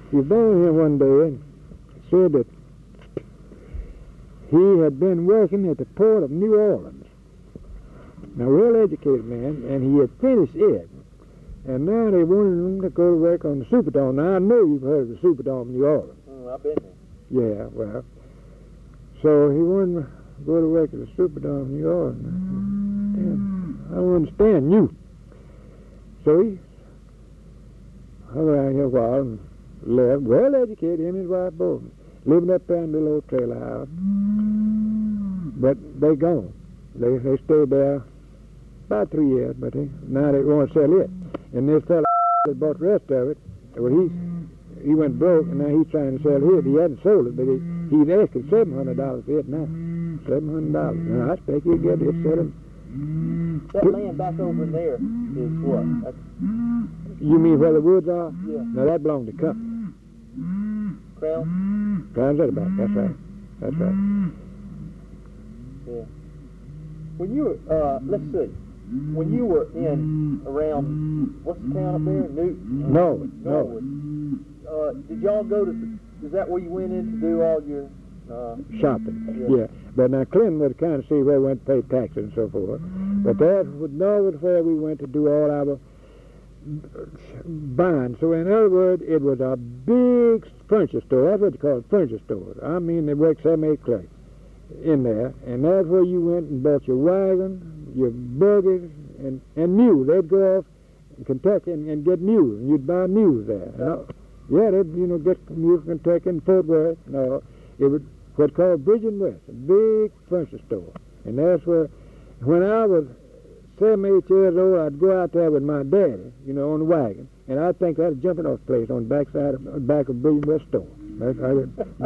he was down here one day and said that he had been working at the port of New Orleans. Now, well-educated man, and he had finished it. And now they wanted him to go to work on the Superdome. Now, I know you've heard of the Superdome in New Orleans. I've been there. Yeah, well. So he wanted to go to work at the Superdome in New Orleans. I don't understand you. So he hung around here a while and left. Well-educated, him and his wife both. Living up there in the little old trailer house. But they gone. They stayed there about 3 years, but now they want to sell it. And this fellow that bought the rest of it, well, he went broke, and now he's trying to sell his. He hadn't sold it, but he's asking $700 for it now. $700. Now, I expect he'll get it selling. That land back over there is what? You mean where the woods are? Yeah. Now, that belonged to company. Crown? Crown's at the back, that's right. That's right. Yeah. When you were, let's see, when you were in around, what's the town up there? Norwood. Did y'all go to, is that where you went in to do all your shopping? Yeah. But now Clinton would kind of see where we went to pay taxes and so forth. But that was Norwood where we went to do all our buying. So in other words, it was a big furniture store. That's what you call it, furniture stores. I mean, they worked 7, 8 clerks in there, and that's where you went and bought your wagon, your buggies, and mules. They'd go off in Kentucky and get mules, and you'd buy mules there. Yeah, they'd, get mules from Kentucky and Fort Worth. No, it was what's called Bridge and West, a big furniture store. And that's where, when I was 7, 8 years old, I'd go out there with my daddy, on the wagon, and I'd think that was a jumping off place on the back of Bridge and West store. That's right.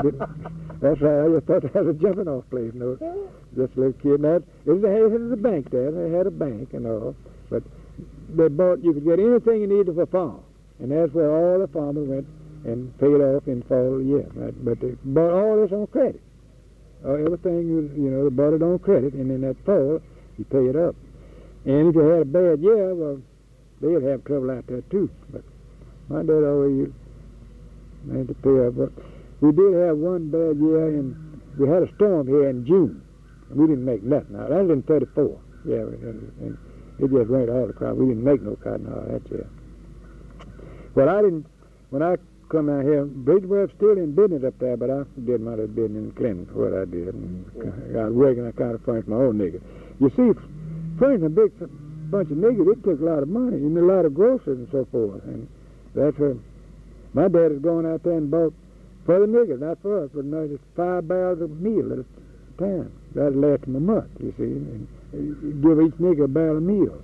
I just thought that was a jumping off place, just a little kid. Now, it was a bank there. They had a bank and all, but you could get anything you needed for farm, and that's where all the farmers went and paid off in the fall of the year. Right? But they bought all this on credit. Everything was, they bought it on credit, and in that fall, you pay it up. And if you had a bad year, well, they'd have trouble out there too. But my dad always had to pay up. But we did have one bad year, and we had a storm here in June. And we didn't make nothing. Now, that was in 34. Yeah, and it just rained all the crop. We didn't make no cotton all that year. Well, when I come out here, Bridgeworth's still in business up there, but I did my little business in Clinton for what I did. And I was working, I kind of furnished my own nigger. You see, furnishing a big bunch of niggers, it took a lot of money, and a lot of groceries and so forth. And that's where my dad is going out there and bought for the niggers, not for us, but just 5 barrels of meal at a time. That'd last them a month, you see, and give each nigger a barrel of meal.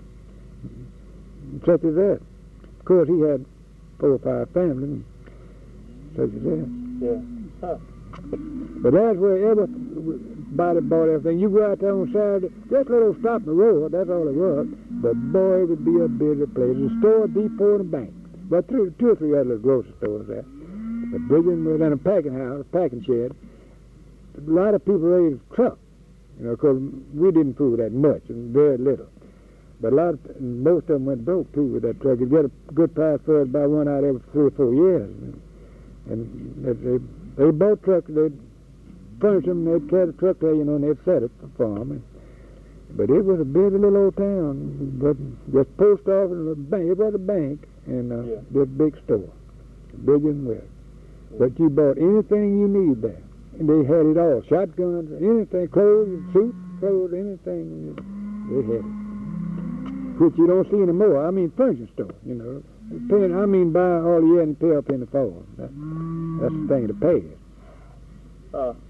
Such as that. Of course, he had 4 or 5 families, such as that. Yeah. Huh. But that's where everybody bought everything. You go out there on Saturday, just a little stop in the road, that's all it was. But boy, it would be a busy place. The store, a depot, and a bank. But 2 or 3 other little grocery stores there. But Bridget was in a packing house, packing shed. A lot of people raised truck, because we didn't food that much, and very little. But most of them went broke too with that truck. You'd get a good price for it, buy one out every 3 or 4 years. And they bought trucks, they'd furnish them, they'd carry the truck there, and they'd set it for them. But it was a busy little old town. But just post office and a bank. It was a bank and this big store, Bridge and West. But you bought anything you need there. And they had it all, shotguns, anything, clothes, suits, clothes, anything, they had it. Which you don't see anymore. I mean, furniture store, I mean, buy all year and pay up in the fall. That's the thing to pay.